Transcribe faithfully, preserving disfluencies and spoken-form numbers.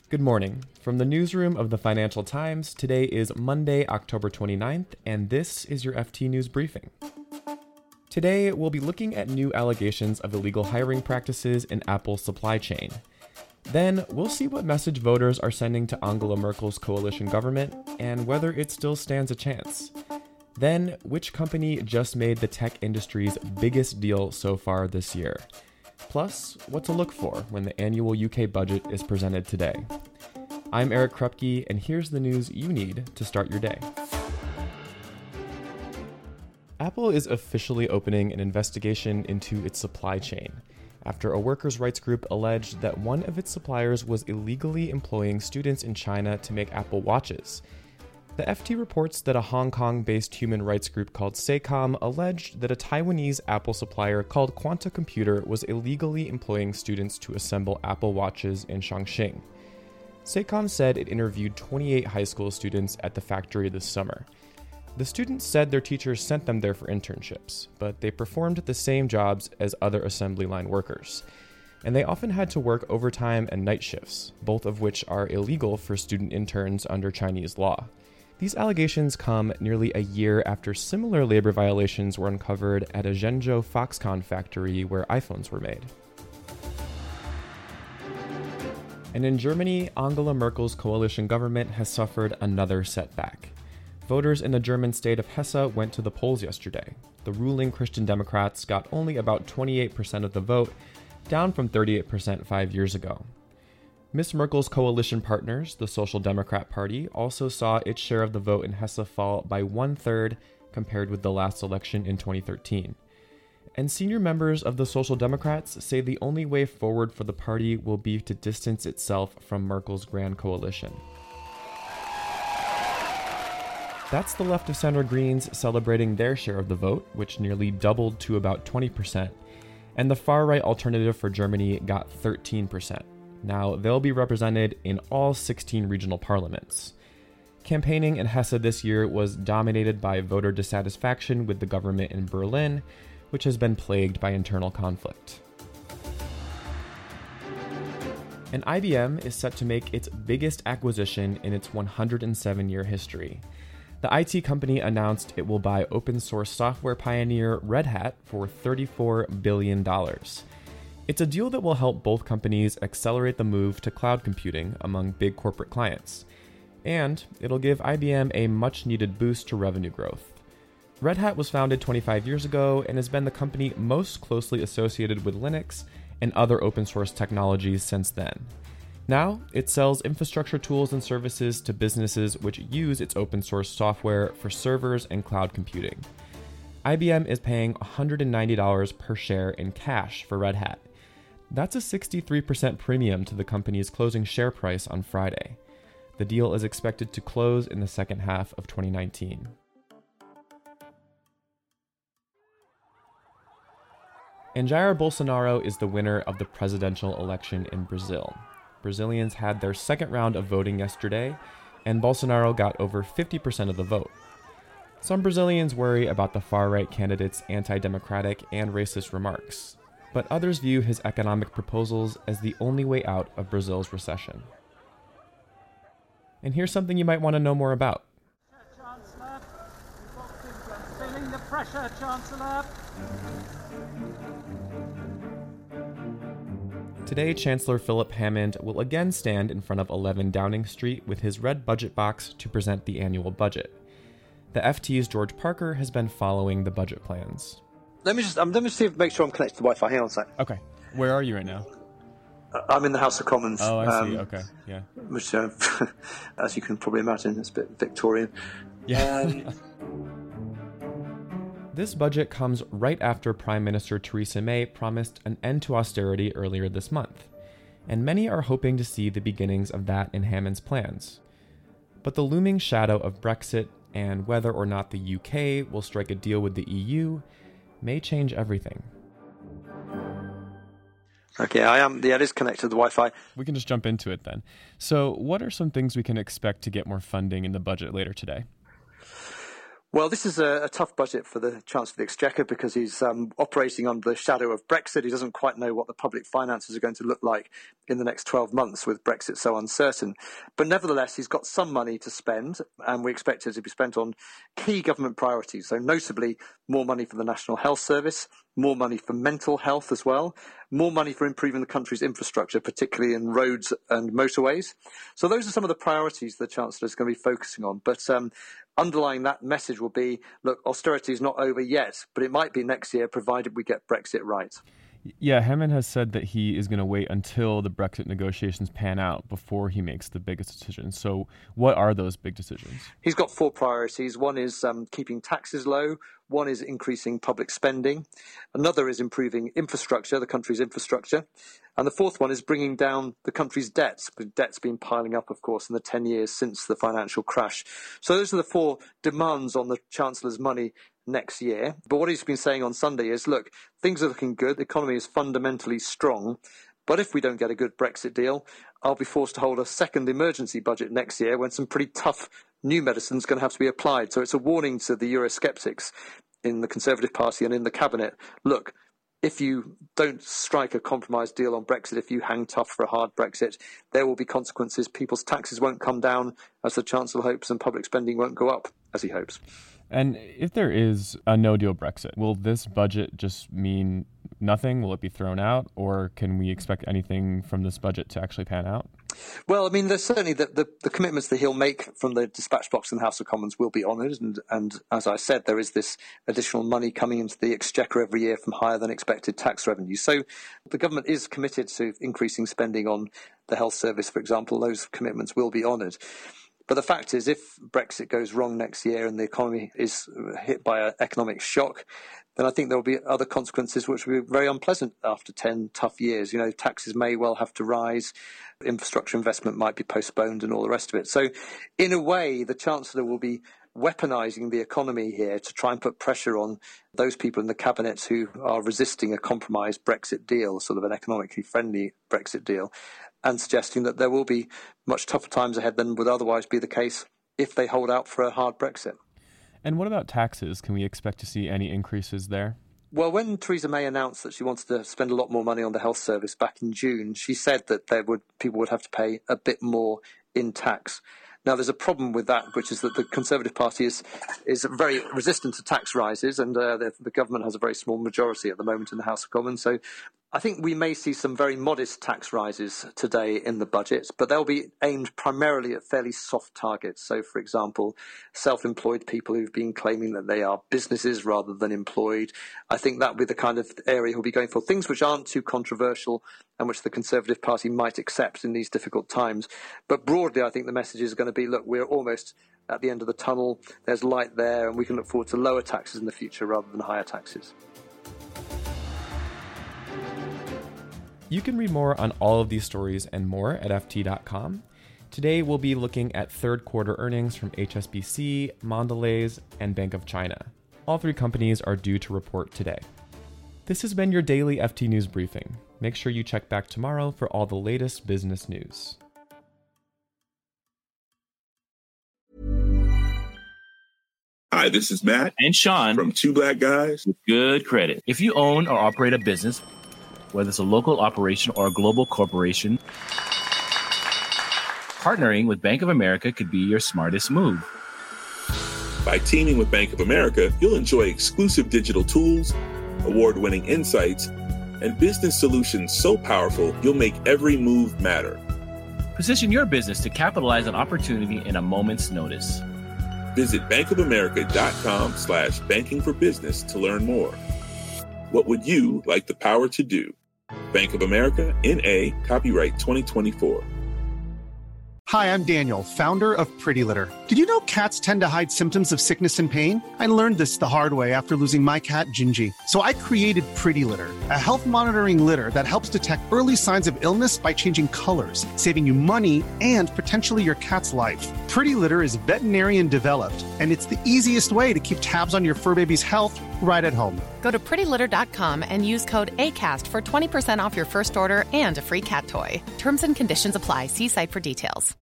Good morning. From the newsroom of the Financial Times, today is Monday, October twenty-ninth, and this is your F T News Briefing. Today, we'll be looking at new allegations of illegal hiring practices in Apple's supply chain. Then, we'll see what message voters are sending to Angela Merkel's coalition government and whether it still stands a chance. Then, which company just made the tech industry's biggest deal so far this year? Plus, what to look for when the annual U K budget is presented today. I'm Eric Krupke, and here's the news you need to start your day. Apple is officially opening an investigation into its supply chain after a workers' rights group alleged that one of its suppliers was illegally employing students in China to make Apple Watches. The F T reports that a Hong Kong-based human rights group called SACOM alleged that a Taiwanese Apple supplier called Quanta Computer was illegally employing students to assemble Apple Watches in Chongqing. SACOM said it interviewed twenty-eight high school students at the factory this summer. The students said their teachers sent them there for internships, but they performed the same jobs as other assembly line workers. And they often had to work overtime and night shifts, both of which are illegal for student interns under Chinese law. These allegations come nearly a year after similar labor violations were uncovered at a Zhengzhou Foxconn factory where iPhones were made. And in Germany, Angela Merkel's coalition government has suffered another setback. Voters in the German state of Hesse went to the polls yesterday. The ruling Christian Democrats got only about twenty-eight percent of the vote, down from thirty-eight percent five years ago. Miz Merkel's coalition partners, the Social Democrat Party, also saw its share of the vote in Hesse fall by one-third compared with the last election in twenty thirteen. And senior members of the Social Democrats say the only way forward for the party will be to distance itself from Merkel's grand coalition. That's the left of center Greens celebrating their share of the vote, which nearly doubled to about twenty percent, and the far-right Alternative for Germany got thirteen percent. Now, they'll be represented in all sixteen regional parliaments. Campaigning in Hesse this year was dominated by voter dissatisfaction with the government in Berlin, which has been plagued by internal conflict. And I B M is set to make its biggest acquisition in its one hundred seven year history. The I T company announced it will buy open-source software pioneer Red Hat for thirty-four billion dollars. It's a deal that will help both companies accelerate the move to cloud computing among big corporate clients. And it'll give I B M a much-needed boost to revenue growth. Red Hat was founded twenty-five years ago and has been the company most closely associated with Linux and other open-source technologies since then. Now, it sells infrastructure tools and services to businesses which use its open-source software for servers and cloud computing. I B M is paying one hundred ninety dollars per share in cash for Red Hat. That's a sixty-three percent premium to the company's closing share price on Friday. The deal is expected to close in the second half of twenty nineteen. And Jair Bolsonaro is the winner of the presidential election in Brazil. Brazilians had their second round of voting yesterday, and Bolsonaro got over fifty percent of the vote. Some Brazilians worry about the far-right candidate's anti-democratic and racist remarks, but others view his economic proposals as the only way out of Brazil's recession. And here's something you might want to know more about. Chancellor, feeling the pressure, Chancellor. Today, Chancellor Philip Hammond will again stand in front of eleven Downing Street with his red budget box to present the annual budget. The F T's George Parker has been following the budget plans. Let me just um, let me see if make sure I'm connected to Wi-Fi. Hang on a sec. Okay. Where are you right now? Uh, I'm in the House of Commons. Oh, I um, see. Okay. Yeah. Which, uh, as you can probably imagine, is a bit Victorian. Yeah. Um, This budget comes right after Prime Minister Theresa May promised an end to austerity earlier this month, and many are hoping to see the beginnings of that in Hammond's plans. But the looming shadow of Brexit and whether or not the U K will strike a deal with the E U may change everything. Okay, I am. Yeah, it is connected to the Wi-Fi. We can just jump into it then. So what are some things we can expect to get more funding in the budget later today? Well, this is a, a tough budget for the Chancellor of the Exchequer because he's um, operating under the shadow of Brexit. He doesn't quite know what the public finances are going to look like in the next twelve months with Brexit so uncertain. But nevertheless, he's got some money to spend, and we expect it to be spent on key government priorities. So notably, more money for the National Health Service, more money for mental health as well, more money for improving the country's infrastructure, particularly in roads and motorways. So those are some of the priorities the Chancellor is going to be focusing on. But um, underlying that message will be, look, austerity is not over yet, but it might be next year, provided we get Brexit right. Yeah, Hammond has said that he is going to wait until the Brexit negotiations pan out before he makes the biggest decisions. So what are those big decisions? He's got four priorities. One is um, keeping taxes low. One is increasing public spending. Another is improving infrastructure, the country's infrastructure. And the fourth one is bringing down the country's debts. Debt's been piling up, of course, in the ten years since the financial crash. So those are the four demands on the Chancellor's money next year. But what he's been saying on Sunday is, look, things are looking good. The economy is fundamentally strong. But if we don't get a good Brexit deal, I'll be forced to hold a second emergency budget next year when some pretty tough new medicine is going to have to be applied. So it's a warning to the Eurosceptics in the Conservative Party and in the Cabinet. Look, if you don't strike a compromise deal on Brexit, if you hang tough for a hard Brexit, there will be consequences. People's taxes won't come down as the Chancellor hopes, and public spending won't go up as he hopes. And if there is a no-deal Brexit, will this budget just mean nothing? Will it be thrown out? Or can we expect anything from this budget to actually pan out? Well, I mean, there's certainly the, the, the commitments that he'll make from the dispatch box in the House of Commons will be honoured. And, and as I said, there is this additional money coming into the Exchequer every year from higher than expected tax revenue. So the government is committed to increasing spending on the health service, for example. Those commitments will be honoured. But the fact is, if Brexit goes wrong next year and the economy is hit by an economic shock, then I think there will be other consequences which will be very unpleasant after ten tough years. You know, taxes may well have to rise, infrastructure investment might be postponed and all the rest of it. So in a way, the Chancellor will be weaponising the economy here to try and put pressure on those people in the Cabinet who are resisting a compromised Brexit deal, sort of an economically friendly Brexit deal, and suggesting that there will be much tougher times ahead than would otherwise be the case if they hold out for a hard Brexit. And what about taxes? Can we expect to see any increases there? Well, when Theresa May announced that she wanted to spend a lot more money on the health service back in June, she said that there would people would have to pay a bit more in tax. Now, there's a problem with that, which is that the Conservative Party is is very resistant to tax rises, and uh, the, the government has a very small majority at the moment in the House of Commons. So I think we may see some very modest tax rises today in the budget, but they'll be aimed primarily at fairly soft targets. So, for example, self-employed people who've been claiming that they are businesses rather than employed. I think that will be the kind of area he'll be going for. Things which aren't too controversial and which the Conservative Party might accept in these difficult times. But broadly, I think the message is going to be, look, we're almost at the end of the tunnel. There's light there, and we can look forward to lower taxes in the future rather than higher taxes. You can read more on all of these stories and more at F T dot com. Today, we'll be looking at third quarter earnings from H S B C, Mondelez, and Bank of China. All three companies are due to report today. This has been your daily F T News Briefing. Make sure you check back tomorrow for all the latest business news. Hi, this is Matt and Sean from Two Black Guys with Good Credit. If you own or operate a business, whether it's a local operation or a global corporation, partnering with Bank of America could be your smartest move. By teaming with Bank of America, you'll enjoy exclusive digital tools, award-winning insights, and business solutions so powerful you'll make every move matter. Position your business to capitalize on opportunity in a moment's notice. Visit bankofamerica.com slash banking for business to learn more. What would you like the power to do? Bank of America, N A, copyright twenty twenty-four. Hi, I'm Daniel, founder of Pretty Litter. Did you know cats tend to hide symptoms of sickness and pain? I learned this the hard way after losing my cat, Gingy. So I created Pretty Litter, a health monitoring litter that helps detect early signs of illness by changing colors, saving you money and potentially your cat's life. Pretty Litter is veterinarian developed, and it's the easiest way to keep tabs on your fur baby's health right at home. Go to pretty litter dot com and use code ACAST for twenty percent off your first order and a free cat toy. Terms and conditions apply. See site for details.